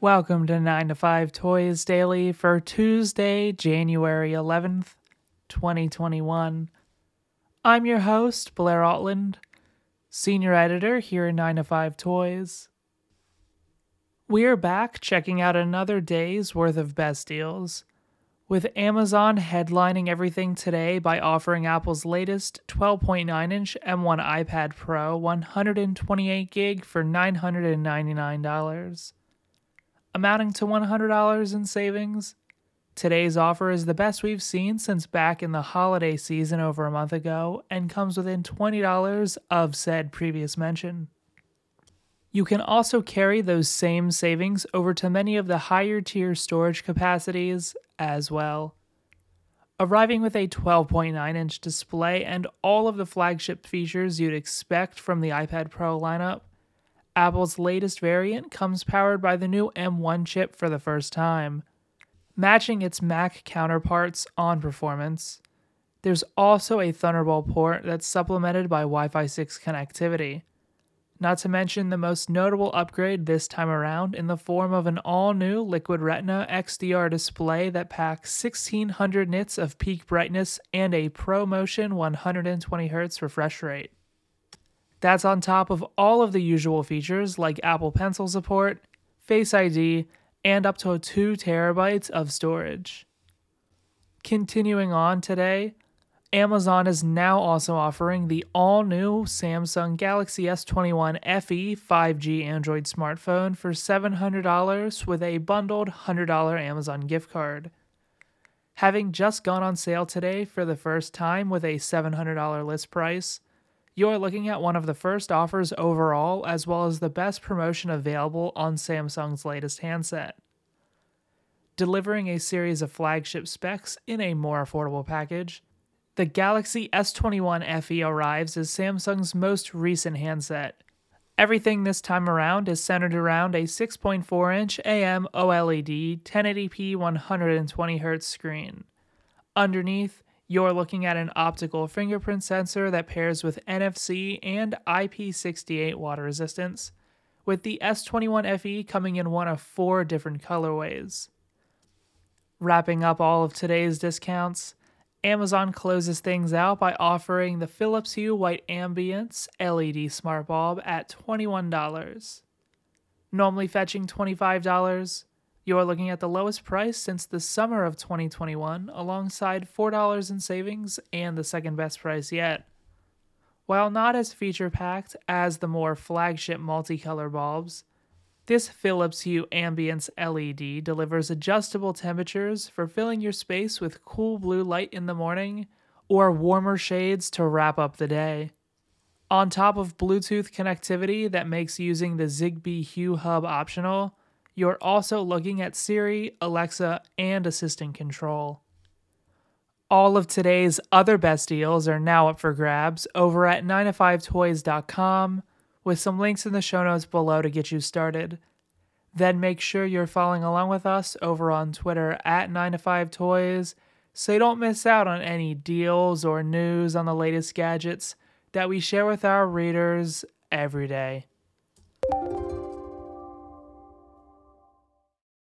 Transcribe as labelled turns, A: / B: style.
A: Welcome to 9 to 5 Toys Daily for Tuesday, January 11th, 2021. I'm your host, Blair Altland, Senior Editor here at 9 to 5 Toys. We're back checking out another day's worth of best deals, with Amazon headlining everything today by offering Apple's latest 12.9-inch M1 iPad Pro 128GB for $999. Amounting to $100 in savings. Today's offer is the best we've seen since back in the holiday season over a month ago and comes within $20 of said previous mention. You can also carry those same savings over to many of the higher tier storage capacities as well. Arriving with a 12.9-inch display and all of the flagship features you'd expect from the iPad Pro lineup, Apple's latest variant comes powered by the new M1 chip for the first time, matching its Mac counterparts on performance. There's also a Thunderbolt port that's supplemented by Wi-Fi 6 connectivity, not to mention the most notable upgrade this time around in the form of an all-new Liquid Retina XDR display that packs 1600 nits of peak brightness and a ProMotion 120Hz refresh rate. That's on top of all of the usual features like Apple Pencil support, Face ID, and up to 2 TB of storage. Continuing on today, Amazon is now also offering the all-new Samsung Galaxy S21 FE 5G Android smartphone for $700 with a bundled $100 Amazon gift card. Having just gone on sale today for the first time with a $700 list price, you're looking at one of the first offers overall, as well as the best promotion available on Samsung's latest handset. Delivering a series of flagship specs in a more affordable package, the Galaxy S21 FE arrives as Samsung's most recent handset. Everything this time around is centered around a 6.4-inch AM OLED 1080p 120Hz screen. Underneath, you're looking at an optical fingerprint sensor that pairs with NFC and IP68 water resistance, with the S21 FE coming in one of 4 different colorways. Wrapping up all of today's discounts, Amazon closes things out by offering the Philips Hue White Ambience LED Smart Bulb at $21. Normally fetching $25, you're looking at the lowest price since the summer of 2021, alongside $4 in savings and the second best price yet. While not as feature-packed as the more flagship multicolor bulbs, this Philips Hue Ambience LED delivers adjustable temperatures for filling your space with cool blue light in the morning or warmer shades to wrap up the day. On top of Bluetooth connectivity that makes using the Zigbee Hue Hub optional, you're also looking at Siri, Alexa, and Assistant Control. All of today's other best deals are now up for grabs over at 9to5toys.com, with some links in the show notes below to get you started. Then make sure you're following along with us over on Twitter at 9to5toys so you don't miss out on any deals or news on the latest gadgets that we share with our readers every day.